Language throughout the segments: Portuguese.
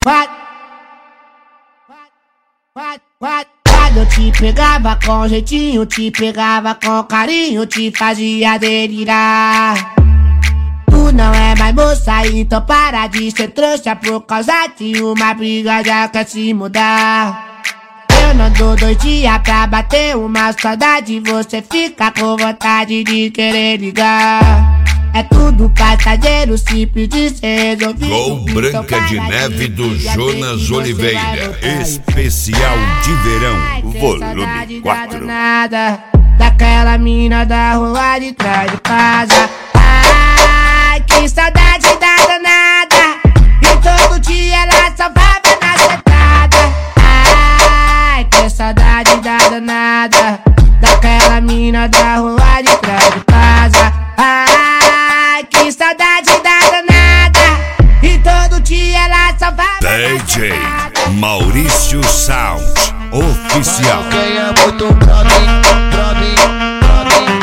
Quando eu te pegava com jeitinho, te pegava com carinho, te fazia delirar. Tu não é mais moça, então para de ser trouxa. Por causa de uma briga já quer se mudar. Eu não dou 2 dias pra bater uma saudade, você fica com vontade de querer ligar. É tudo passageiro, simples de ser resolvido. Gol Branca de Neve do Jonas Oliveira. Especial de verão, volume 4. Daquela mina da rua de trás de casa. Ai, que saudade da danada. E todo dia ela só vai ver na sentada. Ai, que saudade da danada. Daquela mina da rua de trás de casa. Ai, que saudade da danada. E todo dia ela só vai ver na DJ sentada. Maurício Sound Oficial. Quem é muito pra mim, pra mim, pra mim.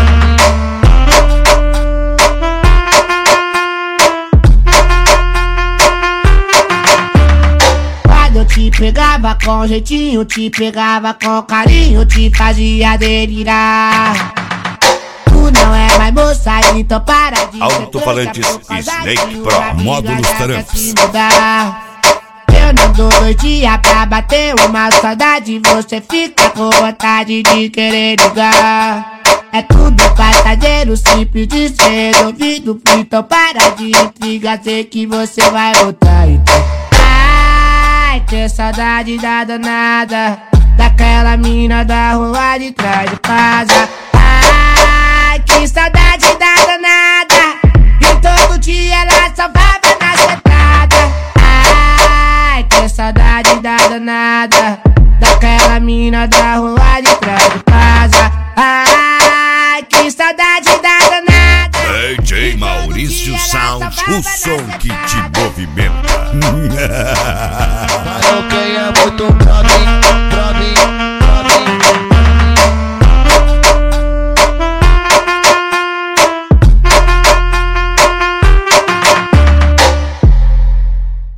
Quando eu te pegava com jeitinho, te pegava com carinho, te fazia delirar. Tu não é mais moça, então para de ser Alto-falantes trouxa, por causa Snake de Pro, uma briga módulos já quer Tramps. se mudar. Eu não dou 2 dias pra bater uma saudade, você fica com vontade de querer ligar. É tudo passageiro, simples de ser resolvido. Então para de intriga, sei que você vai voltar. Então, ai, que saudade da danada. Daquela mina da rua de trás de casa. Ai, que saudade da danada. E todo dia ela só vai ver na sentada. Ai, que saudade da danada. Daquela mina da rua de trás de casa. Ai, que saudade da danada. DJ Maurício Sound, o som que te movimenta. Quem é muito